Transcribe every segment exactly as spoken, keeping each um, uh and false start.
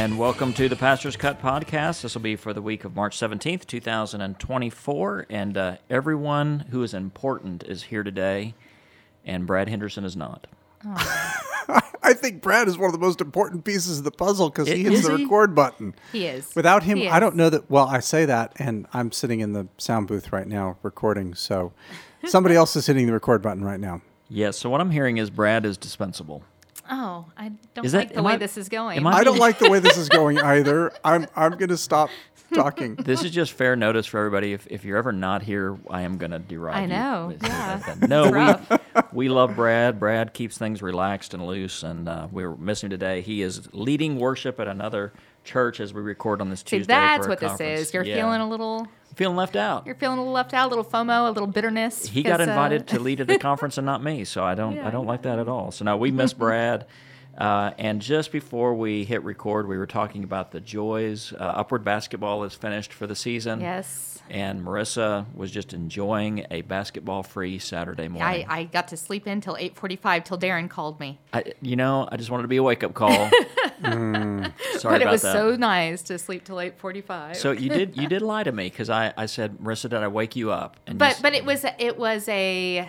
And welcome to the Pastor's Cut podcast. This will be for the week of March seventeenth, two thousand twenty-four. And uh, everyone who is important is here today, and Brad Henderson is not. Oh. I think Brad is one of the most important pieces of the puzzle because he hits is the he? record button. He is. Without him, He I is. don't know that. Well, I say that, and I'm sitting in the sound booth right now recording, so somebody else is hitting the record button right now. Yes, so what I'm hearing is Brad is dispensable. Oh, I don't Is that- like the am way I- this is going. am I- I don't like the way this is going either. I'm I'm going to stop talking. This is just fair notice for everybody. If, if you're ever not here, I am going to deride I you. know, With- yeah. with that. No, It's rough. we we love Brad. Brad keeps things relaxed and loose, and uh, we were missing today. He is leading worship at another church as we record on this See, Tuesday. that's for a what this conference. is. You're Yeah. feeling a little, feeling left out. you're feeling a little left out, a little FOMO, a little bitterness. He got because, uh, invited to lead at the conference and not me, so I don't Yeah, I don't yeah. like that at all. So no, we miss Brad. Uh, and just before we hit record, we were talking about the joys. Uh, Upward Basketball is finished for the season. Yes. And Marissa was just enjoying a basketball-free Saturday morning. I, I got to sleep in till eight forty-five till Darren called me. I, you know, I just wanted to be a wake-up call. mm, sorry But it about was that. so nice to sleep till eight forty-five. So you did you did lie to me because I, I said, Marissa, did I wake you up? And you But s- but it was it was a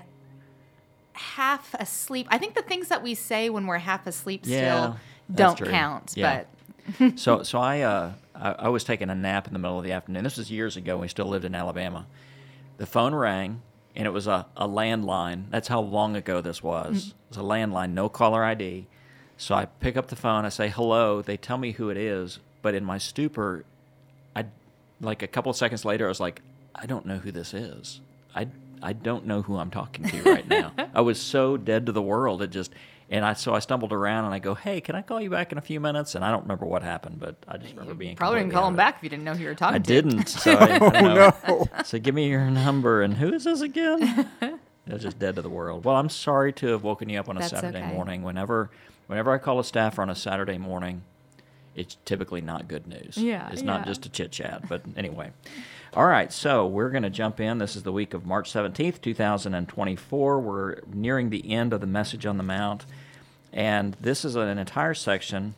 half asleep. I think the things that we say when we're half asleep Yeah, still that's don't true. count. Yeah. But So, so I, uh, I, I was taking a nap in the middle of the afternoon. This was years ago. We still lived in Alabama. The phone rang, and it was a, a landline. That's how long ago this was. It was a landline, no caller I D. So I pick up the phone. I say hello. They tell me who it is, but in my stupor, I, like a couple of seconds later, I was like, I don't know who this is. I, I don't know who I'm talking to right now. I was so dead to the world. It just. And I so I stumbled around and I go, hey, can I call you back in a few minutes? And I don't remember what happened, but I just remember being probably didn't completely call him out of it. back if you didn't know who you were talking I to. didn't. So I, I don't know. no. So give me your number. And who is this again? It was just dead to the world. Well, I'm sorry to have woken you up on a That's Saturday okay. morning. Whenever, whenever I call a staffer on a Saturday morning, it's typically not good news. Yeah, It's not yeah. just a chit chat. But anyway. All right. So we're going to jump in. This is the week of March seventeenth, two thousand twenty-four. We're nearing the end of the Message on the Mount. And this is an entire section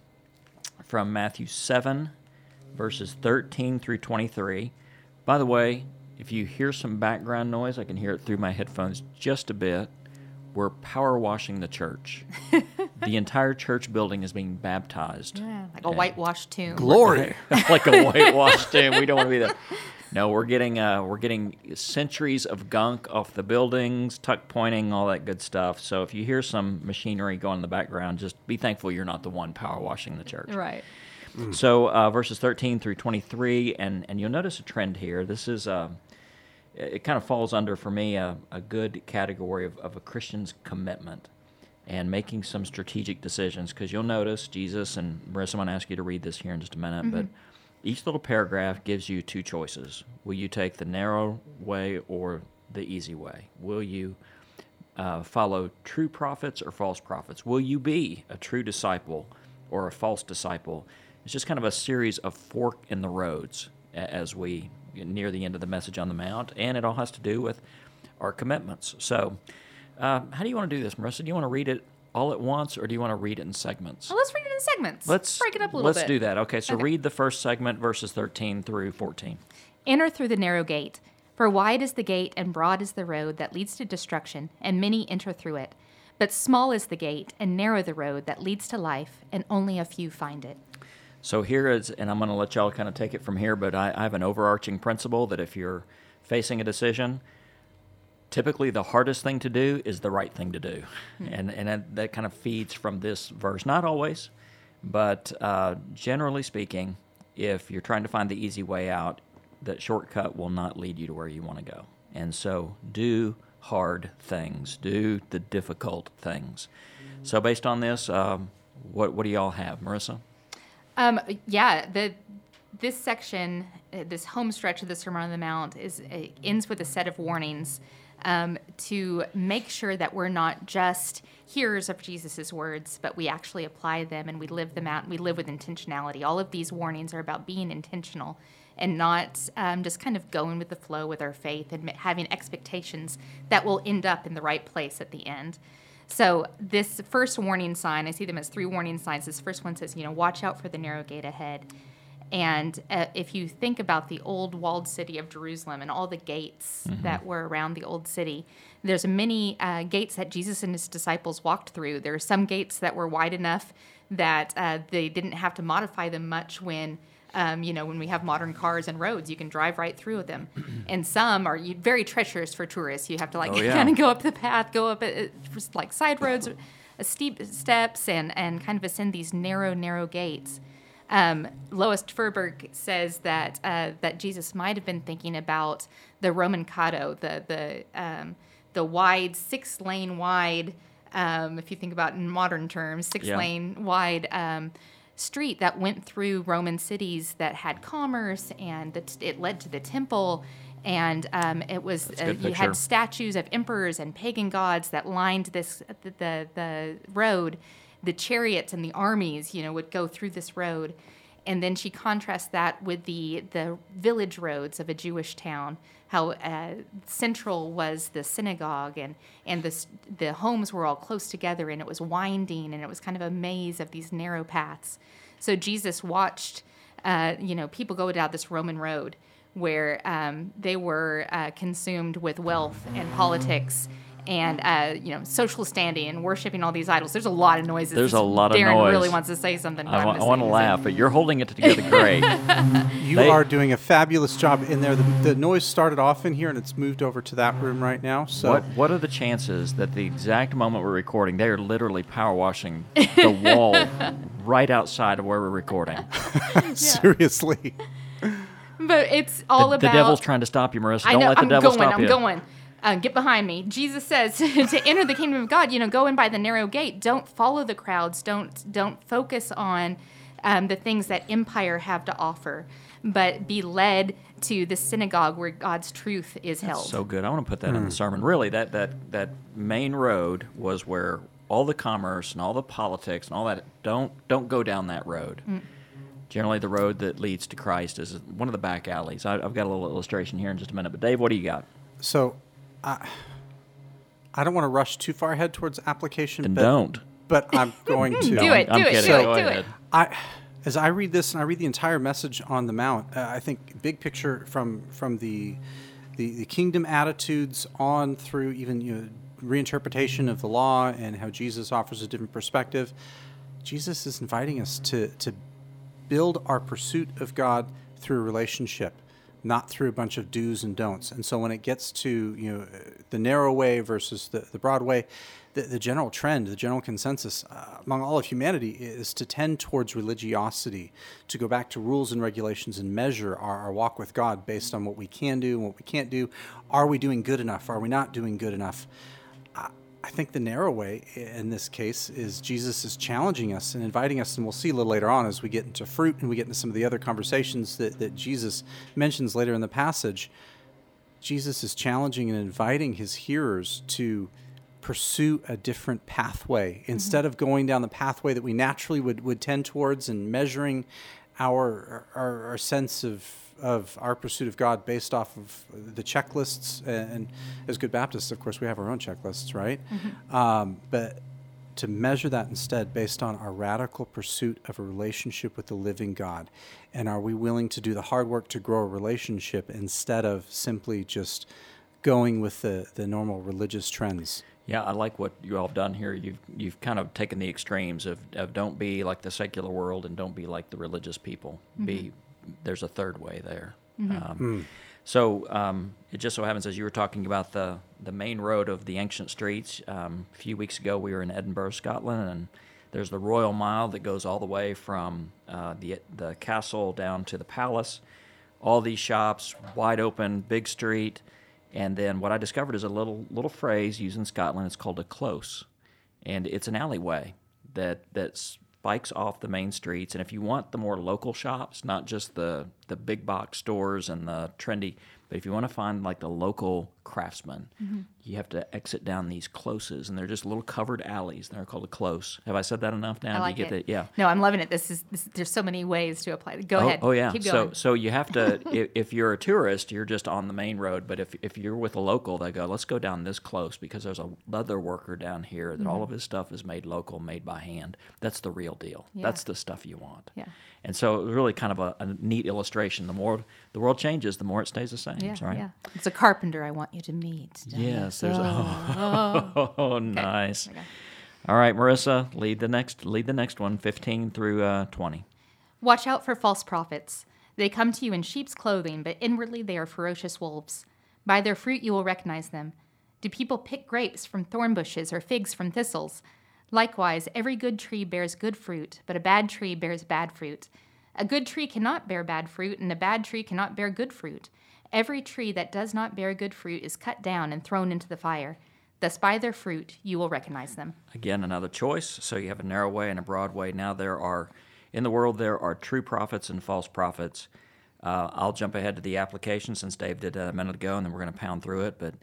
from Matthew seven, verses thirteen through twenty-three. By the way, if you hear some background noise, I can hear it through my headphones just a bit. We're power washing the church. The entire church building is being baptized. Yeah, like a Okay. whitewashed tomb. Glory. Like a whitewashed tomb. We don't want to be there. No, we're getting uh, we're getting centuries of gunk off the buildings, tuck pointing, all that good stuff. So if you hear some machinery going in the background, just be thankful you're not the one power washing the church. Right. So uh, verses thirteen through twenty-three, and, and you'll notice a trend here. This is uh, it kind of falls under for me a, a good category of, of a Christian's commitment and making some strategic decisions. Because you'll notice Jesus, and Marissa, I'm going to ask you to read this here in just a minute, but each little paragraph gives you two choices. Will you take the narrow way or the easy way? Will you uh, follow true prophets or false prophets? Will you be a true disciple or a false disciple? It's just kind of a series of fork in the roads a- as we get near the end of the Message on the Mount, and it all has to do with our commitments. So uh, how do you want to do this, Marissa? Do you want to read it all at once, or do you want to read it in segments? Well, let's read it in segments. Let's break it up a little let's bit. do that. Okay, so Okay. read the first segment, verses thirteen through fourteen. Enter through the narrow gate. For wide is the gate and broad is the road that leads to destruction, and many enter through it. But small is the gate and narrow the road that leads to life, and only a few find it. So here is, and I'm going to let y'all kind of take it from here, but I, I have an overarching principle that if you're facing a decision, typically the hardest thing to do is the right thing to do. Mm-hmm. And and that, that kind of feeds from this verse. Not always, but uh, generally speaking, if you're trying to find the easy way out, that shortcut will not lead you to where you want to go. And so do hard things. Do the difficult things. So based on this, um, what what do y'all have, Marissa? Um, yeah, the this section, uh, this home stretch of the Sermon on the Mount, is uh, ends with a set of warnings um, to make sure that we're not just hearers of Jesus' words, but we actually apply them and we live them out and we live with intentionality. All of these warnings are about being intentional and not um, just kind of going with the flow with our faith and having expectations that will end up in the right place at the end. So this first warning sign, I see them as three warning signs. This first one says, you know, watch out for the narrow gate ahead. And uh, if you think about the old walled city of Jerusalem and all the gates mm-hmm. that were around the old city, there's many uh, gates that Jesus and his disciples walked through. There are some gates that were wide enough that uh, they didn't have to modify them much when, um, you know, when we have modern cars and roads, you can drive right through them. And some are very treacherous for tourists. You have to like oh, yeah. kind of go up the path, go up uh, like side roads, uh, steep steps, and, and kind of ascend these narrow, narrow gates. Um, Lois Furberg says that uh, that Jesus might have been thinking about the Roman Cato, the the um, the wide six lane wide. Um, if you think about in modern terms, six yeah. lane wide um, street that went through Roman cities that had commerce, and the t- it led to the temple, and um, it was uh, you had statues of emperors and pagan gods that lined this the the, the road. The chariots and the armies, you know, would go through this road. And then she contrasts that with the, the village roads of a Jewish town, how uh, central was the synagogue, and, and the, the homes were all close together, and it was winding, and it was kind of a maze of these narrow paths. So Jesus watched, uh, you know, people go down this Roman road where um, they were uh, consumed with wealth and politics and, uh, you know, social standing and worshiping all these idols. There's a lot of noises. There's a lot Darren of noise. Darren really wants to say something. I, wa- I want to laugh, but you're holding it together great. You they, are doing a fabulous job in there. The, the noise started off in here, and it's moved over to that room right now. So, what What are the chances that the exact moment we're recording, they are literally power washing the wall right outside of where we're recording? Seriously. But it's all the, about... The devil's trying to stop you, Marissa. Don't I know, let the I'm devil going, stop I'm you. I'm going. Uh, get behind me. Jesus says to enter the kingdom of God, you know, go in by the narrow gate. Don't follow the crowds. Don't don't focus on um, the things that empire have to offer, but be led to the synagogue where God's truth is held. That's so good. I want to put that mm. in the sermon. Really, that, that, that main road was where all the commerce and all the politics and all that, don't don't go down that road. Mm. Generally, the road that leads to Christ is one of the back alleys. I, I've got a little illustration here in just a minute. But Dave, what do you got? So... I, I don't want to rush too far ahead towards application. Then but, don't. But I'm going to. do it, do I'm it, kidding. do it, Go do ahead. it. I, as I read this and I read the entire message on the Mount, uh, I think big picture from from the, the the kingdom attitudes on through even you know, reinterpretation of the law and how Jesus offers a different perspective. Jesus is inviting us to to build our pursuit of God through a relationship, not through a bunch of do's and don'ts. And so when it gets to, you know, the narrow way versus the, the broad way, the, the general trend, the general consensus uh, among all of humanity is to tend towards religiosity, to go back to rules and regulations and measure our, our walk with God based on what we can do and what we can't do. Are we doing good enough? Are we not doing good enough? I, I think the narrow way in this case is Jesus is challenging us and inviting us, and we'll see a little later on as we get into fruit and we get into some of the other conversations that, that Jesus mentions later in the passage. Jesus is challenging and inviting his hearers to pursue a different pathway. Instead mm-hmm. of going down the pathway that we naturally would, would tend towards and measuring our, our, our sense of of our pursuit of God based off of the checklists, and, and as good Baptists, of course, we have our own checklists, right? Mm-hmm. Um, but to measure that instead based on our radical pursuit of a relationship with the living God. And are we willing to do the hard work to grow a relationship instead of simply just going with the, the normal religious trends? Yeah, I like what you all have done here. You've you've kind of taken the extremes of, of don't be like the secular world and don't be like the religious people. Mm-hmm. Be There's a third way there. Mm-hmm. Um, mm. So um, it just so happens, as you were talking about the, the main road of the ancient streets, um, a few weeks ago we were in Edinburgh, Scotland, and there's the Royal Mile that goes all the way from uh, the the castle down to the palace. All these shops, wide open, big street, and then what I discovered is a little little phrase used in Scotland. It's called a close, and it's an alleyway that that's spikes off the main streets. And if you want the more local shops, not just the the big box stores and the trendy. But if you want to find like the local craftsman, mm-hmm. you have to exit down these closes, and they're just little covered alleys. They're called a close. Have I said that enough now? I like Do you get it. that? Yeah. No, I'm loving it. This is this, there's so many ways to apply. Go oh, ahead. Oh yeah. Keep so going. so you have to. if, if you're a tourist, you're just on the main road. But if if you're with a local, they go, let's go down this close because there's a leather worker down here that mm-hmm. all of his stuff is made local, made by hand. That's the real deal. Yeah. That's the stuff you want. Yeah. And so it was really kind of a, a neat illustration. The more the world changes, the more it stays the same. Yeah, right? yeah. It's a carpenter I want you to meet. Yes, you? there's oh, oh, oh nice. Okay. All right, Marissa, lead the next lead the next one, fifteen through uh, twenty. Watch out for false prophets. They come to you in sheep's clothing, but inwardly they are ferocious wolves. By their fruit you will recognize them. Do people pick grapes from thorn bushes or figs from thistles? Likewise, every good tree bears good fruit, but a bad tree bears bad fruit. A good tree cannot bear bad fruit, and a bad tree cannot bear good fruit. Every tree that does not bear good fruit is cut down and thrown into the fire. Thus by their fruit you will recognize them. Again, another choice. So you have a narrow way and a broad way. Now there are, in the world, there are true prophets and false prophets. Uh, I'll jump ahead to the application since Dave did that a minute ago, and then we're going to pound through it. But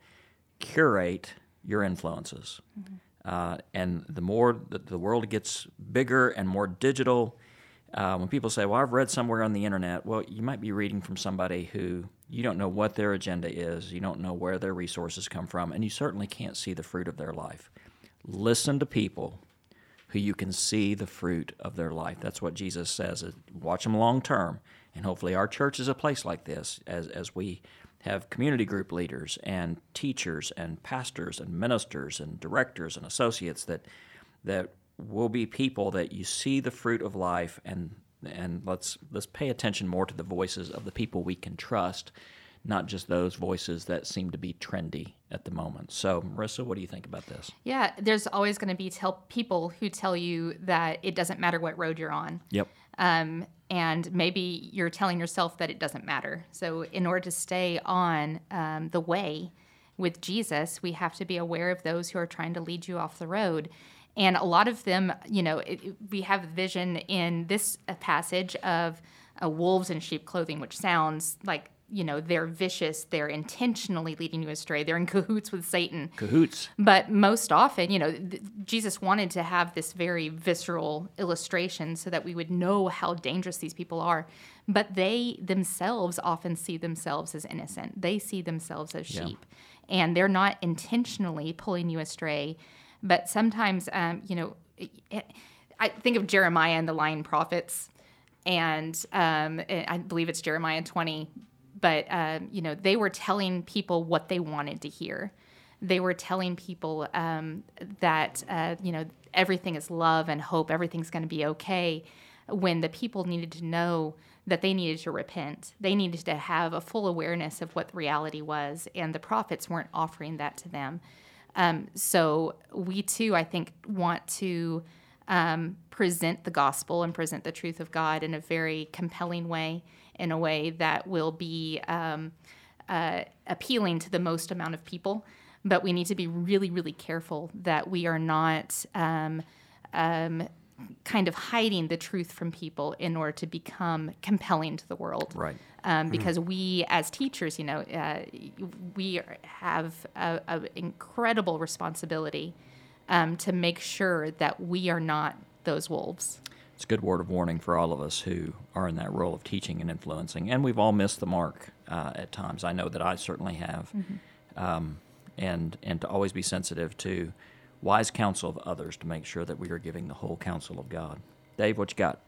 curate your influences. Mm-hmm. Uh, and the more the, the world gets bigger and more digital, uh, when people say, well, I've read somewhere on the internet, well, you might be reading from somebody who you don't know what their agenda is, you don't know where their resources come from, and you certainly can't see the fruit of their life. Listen to people who you can see the fruit of their life. That's what Jesus says. Watch them long term, and hopefully our church is a place like this as as we have community group leaders and teachers and pastors and ministers and directors and associates that that will be people that you see the fruit of life, and and let's let's pay attention more to the voices of the people we can trust, not just those voices that seem to be trendy at the moment. So, Marissa, what do you think about this? Yeah, there's always going to be tell people who tell you that it doesn't matter what road you're on. Yep. Um, and maybe you're telling yourself that it doesn't matter. So in order to stay on um, the way with Jesus, we have to be aware of those who are trying to lead you off the road. And a lot of them, you know, it, it, we have a vision in this uh, passage of uh, wolves in sheep clothing, which sounds like, you know, they're vicious, they're intentionally leading you astray, they're in cahoots with Satan. Cahoots. But most often, you know, th- Jesus wanted to have this very visceral illustration so that we would know how dangerous these people are. But they themselves often see themselves as innocent. They see themselves as sheep. Yeah. And they're not intentionally pulling you astray. But sometimes, um, you know, it, it, I think of Jeremiah and the lying prophets. And um, I believe it's Jeremiah twenty. But, um, you know, they were telling people what they wanted to hear. They were telling people um, that, uh, you know, everything is love and hope, everything's going to be okay, when the people needed to know that they needed to repent. They needed to have a full awareness of what the reality was, and the prophets weren't offering that to them. Um, so we, too, I think, want to um, present the gospel and present the truth of God in a very compelling way, in a way that will be um, uh, appealing to the most amount of people. But we need to be really, really careful that we are not um, um, kind of hiding the truth from people in order to become compelling to the world. Right. Um, because mm-hmm. we, as teachers, you know, uh, we have an incredible responsibility um, to make sure that we are not those wolves. It's a good word of warning for all of us who are in that role of teaching and influencing. And we've all missed the mark uh, at times. I know that I certainly have. Mm-hmm. Um, and and to always be sensitive to wise counsel of others to make sure that we are giving the whole counsel of God. Dave, what you got?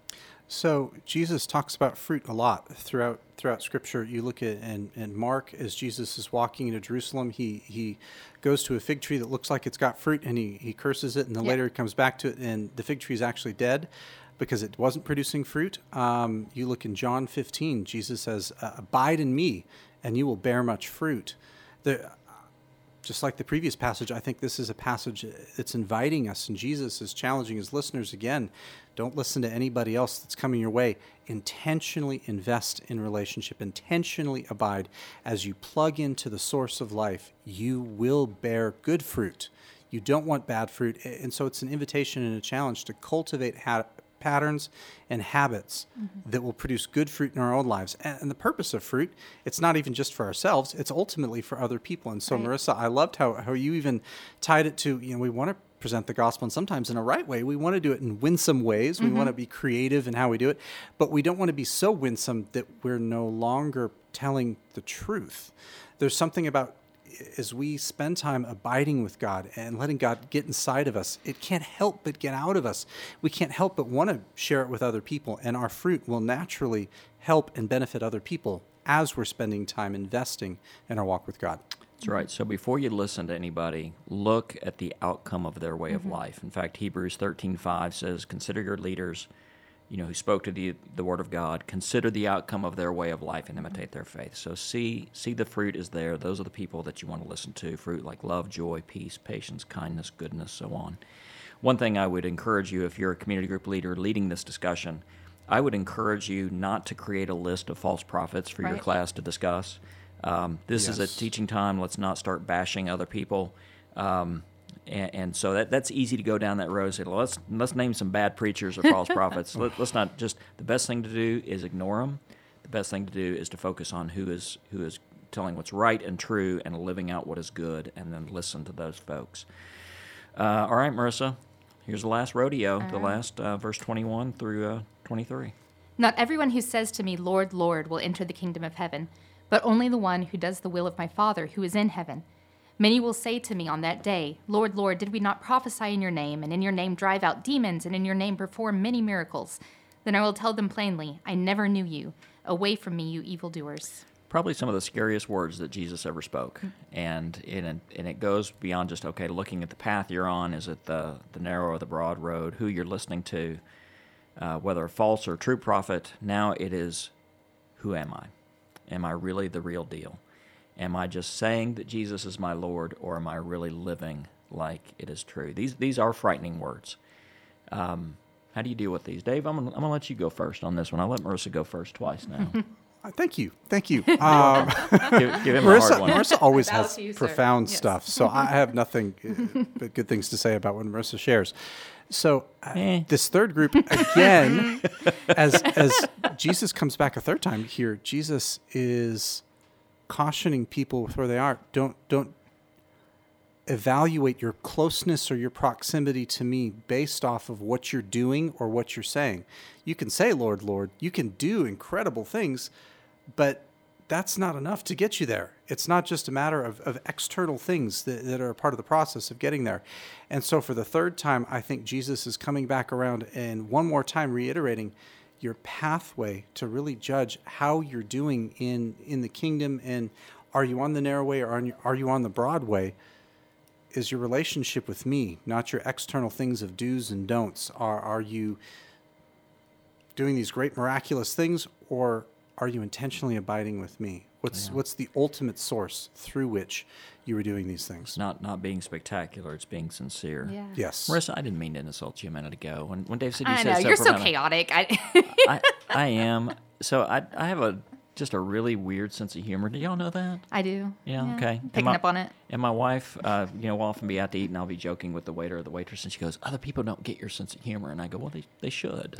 So Jesus talks about fruit a lot throughout throughout Scripture. You look at in, in Mark, as Jesus is walking into Jerusalem, he he goes to a fig tree that looks like it's got fruit, and he, he curses it, and then yep. later he comes back to it, and the fig tree is actually dead because it wasn't producing fruit. Um, you look in John fifteen, Jesus says, uh, abide in me, and you will bear much fruit. The, just like the previous passage, I think this is a passage that's inviting us, and Jesus is challenging his listeners again. Don't listen to anybody else that's coming your way. Intentionally invest in relationship. Intentionally abide. As you plug into the source of life, you will bear good fruit. You don't want bad fruit. And so it's an invitation and a challenge to cultivate ha- patterns and habits mm-hmm. that will produce good fruit in our own lives. And, and the purpose of fruit, it's not even just for ourselves, it's ultimately for other people. And so, right. Marissa, I loved how, how you even tied it to, you know, we want to present the gospel, and sometimes in a right way. We want to do it in winsome ways. Mm-hmm. We want to be creative in how we do it, but we don't want to be so winsome that we're no longer telling the truth. There's something about as we spend time abiding with God and letting God get inside of us, it can't help but get out of us. We can't help but want to share it with other people, and our fruit will naturally help and benefit other people as we're spending time investing in our walk with God. That's right. So before you listen to anybody, look at the outcome of their way mm-hmm. of life. In fact, Hebrews thirteen five says, consider your leaders, you know, who spoke to the the word of God. Consider the outcome of their way of life and imitate their faith. So see see the fruit is there. Those are the people that you want to listen to. Fruit like love, joy, peace, patience, kindness, goodness, so on. One thing I would encourage you, if you're a community group leader leading this discussion, I would encourage you not to create a list of false prophets for right. your class to discuss. Um, this yes. is a teaching time. Let's not start bashing other people. Um, and, and so that that's easy to go down that road and say, well, let's, let's name some bad preachers or false prophets. Let, let's not just, the best thing to do is ignore them. The best thing to do is to focus on who is who is telling what's right and true and living out what is good, and then listen to those folks. Uh, all right, Marissa, here's the last rodeo, uh, the last uh, verse twenty-one through uh, twenty-three. Not everyone who says to me, Lord, Lord, will enter the kingdom of heaven, but only the one who does the will of my Father who is in heaven. Many will say to me on that day, Lord, Lord, did we not prophesy in your name, and in your name drive out demons, and in your name perform many miracles? Then I will tell them plainly, I never knew you. Away from me, you evildoers. Probably some of the scariest words that Jesus ever spoke. And it, and it goes beyond just, okay, looking at the path you're on, is it the, the narrow or the broad road, who you're listening to, uh, whether a false or true prophet. Now it is, who am I? Am I really the real deal? Am I just saying that Jesus is my Lord, or am I really living like it is true? These these are frightening words. Um, how do you deal with these? Dave, I'm going I'm to let you go first on this one. I'll let Marissa go first twice now. Thank you. Thank you. Um, give, give him Marissa, a hard one. Marissa always Bow has to you, sir. profound Yes. stuff, so I have nothing uh, but good things to say about what Marissa shares. So uh, Eh. this third group, again, as as Jesus comes back a third time here, Jesus is cautioning people with where they are. Don't don't evaluate your closeness or your proximity to me based off of what you're doing or what you're saying. You can say, Lord, Lord, you can do incredible things, but that's not enough to get you there. It's not just a matter of, of external things that, that are a part of the process of getting there. And so for the third time, I think Jesus is coming back around and one more time reiterating your pathway to really judge how you're doing in, in the kingdom, and are you on the narrow way or are you, are you on the broad way, is your relationship with me, not your external things of do's and don'ts. Are, are you doing these great miraculous things, or are you intentionally abiding with me? What's yeah. what's the ultimate source through which you were doing these things? It's not not being spectacular, it's being sincere. Yeah. Yes. Marissa, I didn't mean to insult you a minute ago. When when Dave said you I said know, so you're so profound- chaotic. I, I, I am. So I I have a just a really weird sense of humor. Do y'all know that? I do. Yeah, okay. Picking my, up on it. And my wife, uh, you know, will often be out to eat, and I'll be joking with the waiter or the waitress, and she goes, other people don't get your sense of humor. And I go, well, they, they should.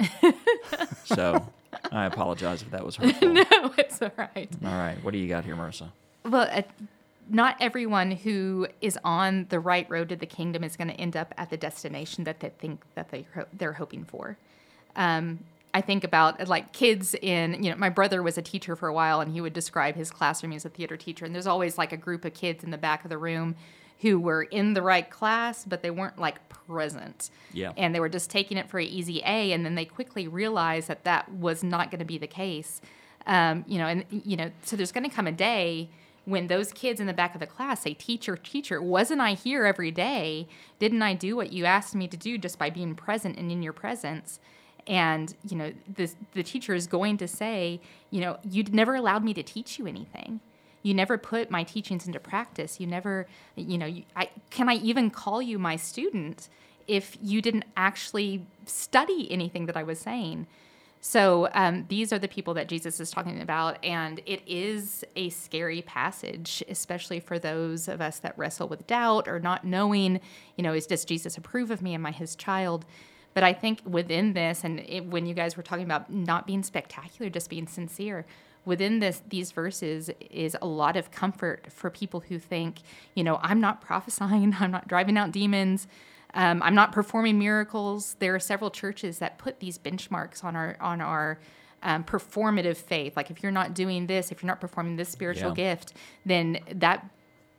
So I apologize if that was hurtful. No, it's all right. All right. What do you got here, Marissa? Well, uh, not everyone who is on the right road to the kingdom is going to end up at the destination that they think that they ho- they're hoping for. Um, I think about like kids in, you know, my brother was a teacher for a while, and he would describe his classroom as a theater teacher. And there's always like a group of kids in the back of the room who were in the right class, but they weren't like present. Yeah. And they were just taking it for an easy A. And then they quickly realized that that was not going to be the case. Um, you know, and, you know, so there's going to come a day when those kids in the back of the class say, teacher, teacher, wasn't I here every day? Didn't I do what you asked me to do just by being present and in your presence? And, you know, the, the teacher is going to say, you know, you never allowed me to teach you anything. You never put my teachings into practice. You never, you know, you, I, can I even call you my student if you didn't actually study anything that I was saying? So um, these are the people that Jesus is talking about, and it is a scary passage, especially for those of us that wrestle with doubt or not knowing, you know, is does Jesus approve of me? Am I his child? But I think within this, and it, when you guys were talking about not being spectacular, just being sincere, within this these verses is a lot of comfort for people who think, you know, I'm not prophesying, I'm not driving out demons, um, I'm not performing miracles. There are several churches that put these benchmarks on our on our um, performative faith. Like if you're not doing this, if you're not performing this spiritual Yeah. gift, then that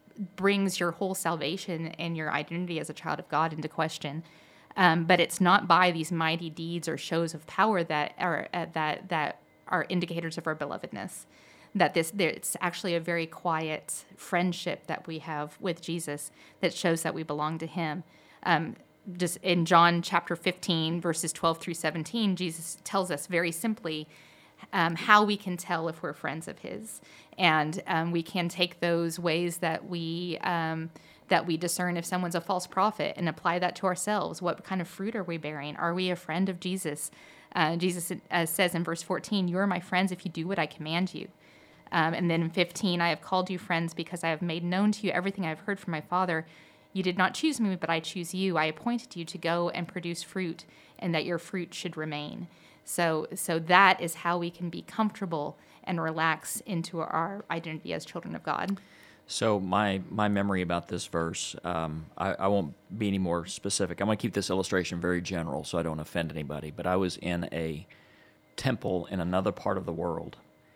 brings your whole salvation and your identity as a child of God into question. Um, but it's not by these mighty deeds or shows of power that are uh, that that are indicators of our belovedness. That this there, it's actually a very quiet friendship that we have with Jesus that shows that we belong to Him. Um, just in John chapter fifteen, verses twelve through seventeen, Jesus tells us very simply um, how we can tell if we're friends of His, and um, we can take those ways that we um, that we discern if someone's a false prophet and apply that to ourselves. What kind of fruit are we bearing? Are we a friend of Jesus? Uh, Jesus uh, says in verse fourteen, "You are my friends if you do what I command you." Um, and then in fifteen, "I have called you friends because I have made known to you everything I have heard from my Father. You did not choose me, but I choose you. I appointed you to go and produce fruit, and that your fruit should remain." So, so that is how we can be comfortable and relax into our identity as children of God. So my my memory about this verse, um, I, I won't be any more specific. I'm going to keep this illustration very general so I don't offend anybody. But I was in a temple in another part of the world,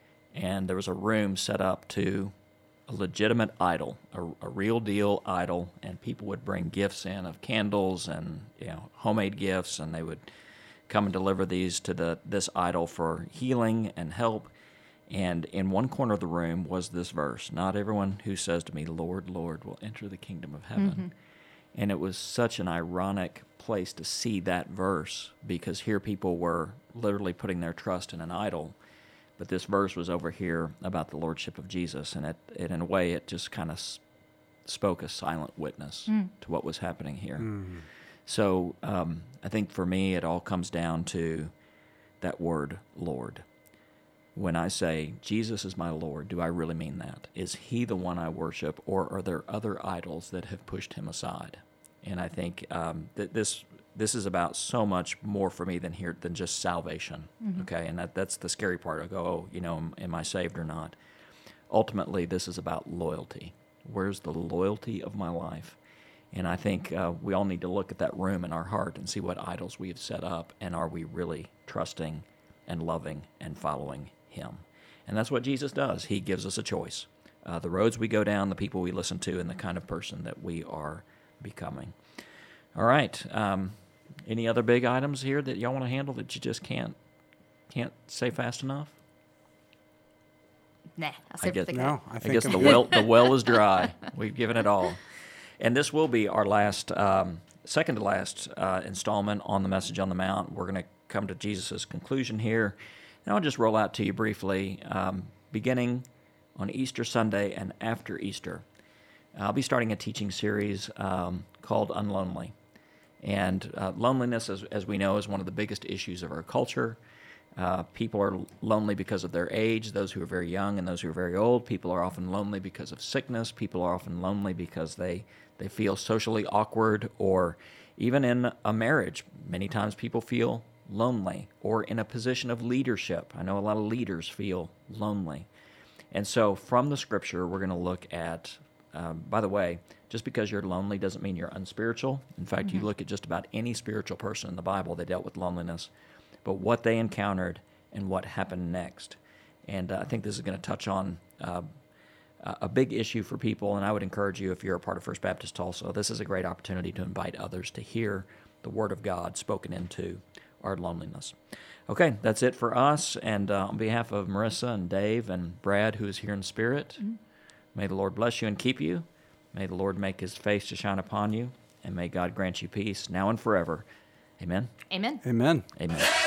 and there was a room set up to a legitimate idol, a, a real deal idol, and people would bring gifts in of candles and you know homemade gifts, and they would come and deliver these to the this idol for healing and help. And in one corner of the room was this verse, "Not everyone who says to me, 'Lord, Lord,' will enter the kingdom of heaven." Mm-hmm. And it was such an ironic place to see that verse, because here people were literally putting their trust in an idol. But this verse was over here about the lordship of Jesus, and it, it in a way, it just kind of s- spoke a silent witness mm. to what was happening here. Mm. So um, I think for me, it all comes down to that word, Lord. When I say, Jesus is my Lord, do I really mean that? Is He the one I worship, or are there other idols that have pushed Him aside? And I think um, that this this is about so much more for me than here than just salvation, mm-hmm. okay? And that, that's the scary part. I go, oh, you know, am, am I saved or not? Ultimately, this is about loyalty. Where's the loyalty of my life? And I think uh, we all need to look at that room in our heart and see what idols we have set up, and are we really trusting and loving and following Him? And that's what Jesus does. He gives us a choice. Uh, the roads we go down, the people we listen to, and the kind of person that we are becoming. All right. Um, any other big items here that y'all want to handle that you just can't can't say fast enough? Nah, I'll say I guess, for the no, I, I think guess I'm the good. well the well is dry. We've given it all. And this will be our last, um, second to last uh, installment on the Message on the Mount. We're going to come to Jesus' conclusion here. And I'll just roll out to you briefly, um, beginning on Easter Sunday and after Easter. I'll be starting a teaching series um, called Unlonely. And uh, loneliness, as, as we know, is one of the biggest issues of our culture. Uh, people are lonely because of their age, those who are very young and those who are very old. People are often lonely because of sickness. People are often lonely because they, they feel socially awkward, or even in a marriage. Many times people feel lonely, or in a position of leadership. I know a lot of leaders feel lonely. And so from the Scripture, we're going to look at, uh, by the way, just because you're lonely doesn't mean you're unspiritual. In fact, mm-hmm. you look at just about any spiritual person in the Bible, they dealt with loneliness, but what they encountered and what happened next. And uh, I think this is going to touch on uh, a big issue for people, and I would encourage you, if you're a part of First Baptist Tulsa, this is a great opportunity to invite others to hear the Word of God spoken into our loneliness. Okay, that's it for us, and uh, on behalf of Marissa and Dave and Brad, who is here in spirit, mm-hmm. may the Lord bless you and keep you. May the Lord make His face to shine upon you, and may God grant you peace now and forever. Amen? Amen. Amen. Amen.